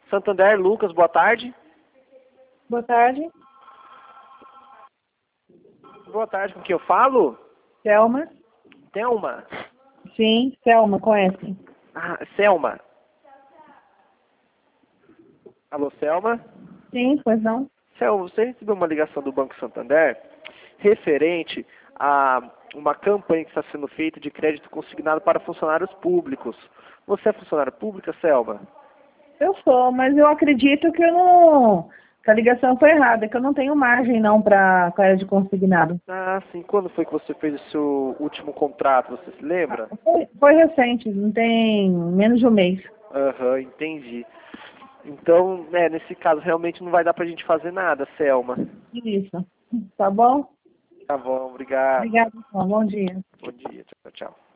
Santander, Lucas, boa tarde. Boa tarde. Boa tarde, com quem eu falo? Selma. Thelma. Sim, Selma, conhece? Ah, Selma. Alô, Selma? Sim, pois não? Selma, você recebeu uma ligação do Banco Santander referente a uma campanha que está sendo feita de crédito consignado para funcionários públicos. Você é funcionária pública, Selma? Eu sou, mas eu acredito que eu não... que a ligação foi errada, que eu não tenho margem não para crédito consignado. Ah, sim. Quando foi que você fez o seu último contrato? Você se lembra? Foi recente, não tem menos de um mês. Aham, entendi. Então, nesse caso, realmente não vai dar pra gente fazer nada, Selma. Isso. Tá bom? Tá bom, obrigado. Obrigada, então. Bom dia. Bom dia, tchau, tchau.